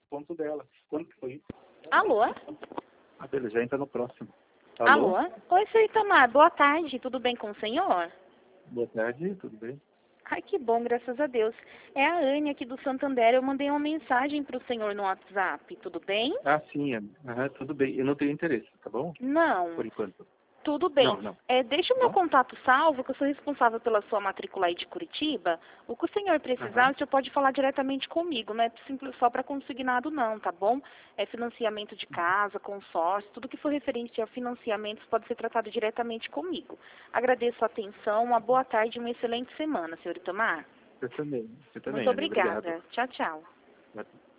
ponto dela. Quando que foi isso? Alô? Ah, beleza, já entra no próximo. Alô? Alô? Oi, senhor Itamar. Boa tarde. Tudo bem com o senhor? Boa tarde, tudo bem? Ai, que bom, graças a Deus. É a Anne aqui do Santander. Eu mandei uma mensagem para o senhor no WhatsApp. Tudo bem? Ah, sim, tudo bem. Eu não tenho interesse, tá bom? Não. Por enquanto. Tudo bem. Não. Deixa o meu Bom? contato salvo, que eu sou responsável pela sua matrícula aí de Curitiba. O que o senhor precisar, o senhor pode falar diretamente comigo. Não é simples só para consignado, não, tá bom? É financiamento de casa, consórcio, tudo que for referente a financiamentos pode ser tratado diretamente comigo. Agradeço a atenção, uma boa tarde e uma excelente semana, senhor Itamar. Você também. Você também, Muito Anny. Obrigado. obrigada. Tchau, tchau.